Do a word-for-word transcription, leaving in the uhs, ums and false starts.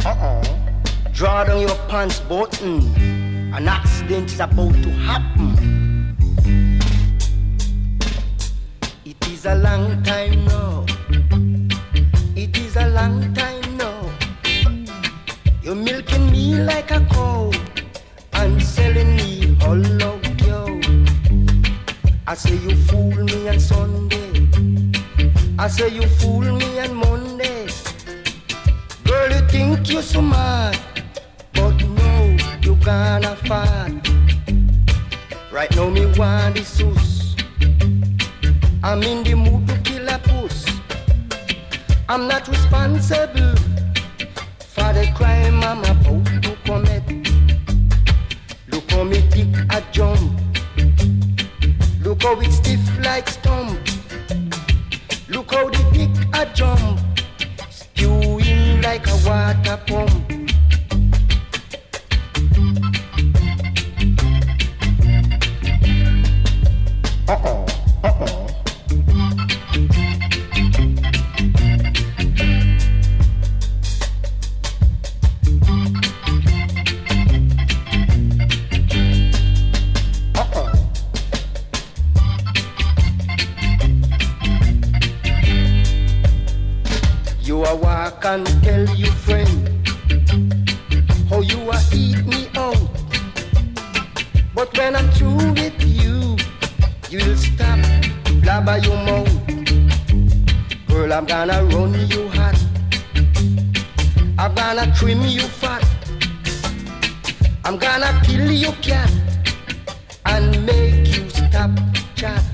Uh-uh. Draw down your pants button. An accident is about to happen. It is a long time now. It is a long time now. You're milking me like a cow and selling me hollow yo. I say you fool me on Sunday. I say you fool me on Monday. Girl, you think you're so mad, but no, you gonna fall. Right now me want the sauce. I'm in the mood to kill a puss. I'm not responsible for the crime I'm about to commit. Look how me dick a jump. Look how it stiff like stump. Look how the dick a jump, spewing like a water pump. Uh-oh, uh-oh. I can tell you, friend, how you are eat me out. But when I'm through with you, you'll stop, blabber your mouth. Girl, I'm gonna run you hot. I'm gonna trim you fat. I'm gonna kill your cat and make you stop chat.